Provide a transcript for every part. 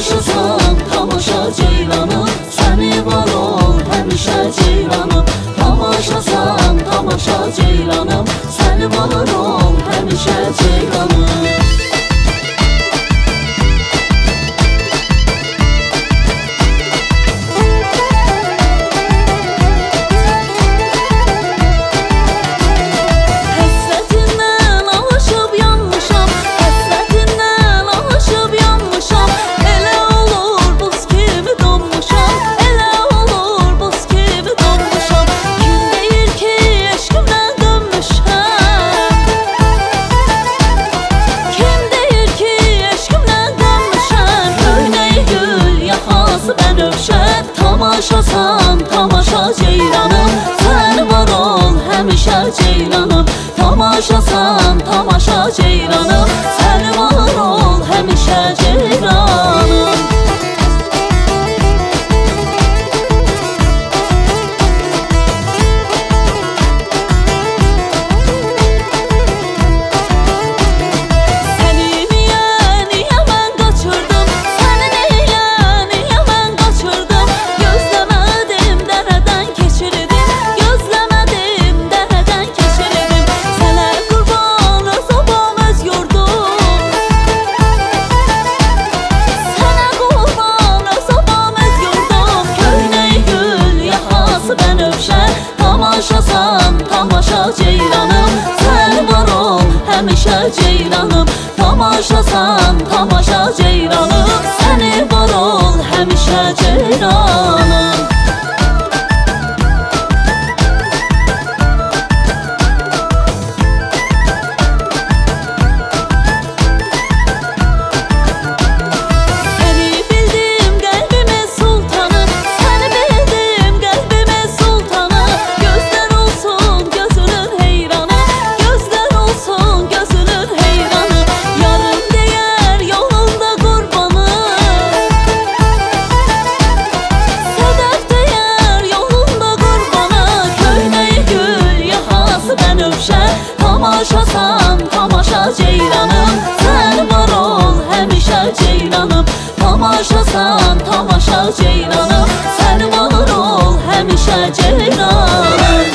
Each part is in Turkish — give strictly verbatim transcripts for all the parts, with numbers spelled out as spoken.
Tamaşasan, tamaşa ceylanım, seni var ol həmişə ceylanım. Tamaşasan, tamaşa ceylanım, seni var ol həmişə ceylanım. Tamaşasan, tamaşa ceylanım, sen var ol həmişə ceylanım. Tamaşasan, tamaşa ceylanım, sen var ol həmişə ceylanım. Tamaşasan, tamaşa ceylanım, sen var ol həmişə ceylanım. Tamaşasan, tamaşa ceylanım, seni var ol həmişə ceylanım. Tamaşasan, tamaşa ceylanım, sen var ol həmişə ceylanım. Tamaşasan, tamaşa ceylanım, sen var ol həmişə ceylanım.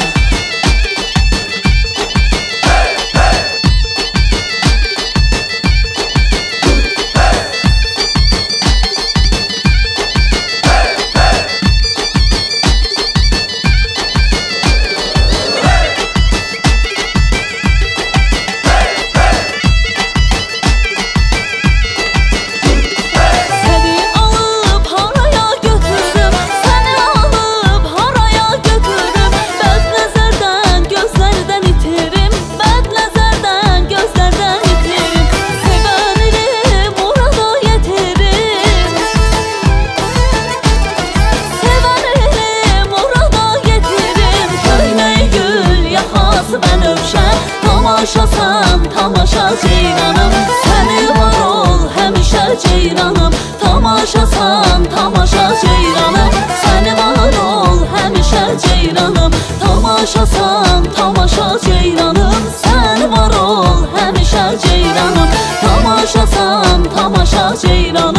Tamaşasan, tamaşa ceylanım, seni var ol həmişə ceylanım. Tamaşasan, tamaşa ceylanım, seni var ol həmişə ceylanım. Tamaşasan, tamaşa ceylanım, seni var ol həmişə ceylanım. Tamaşasan, tamaşa ceylanım.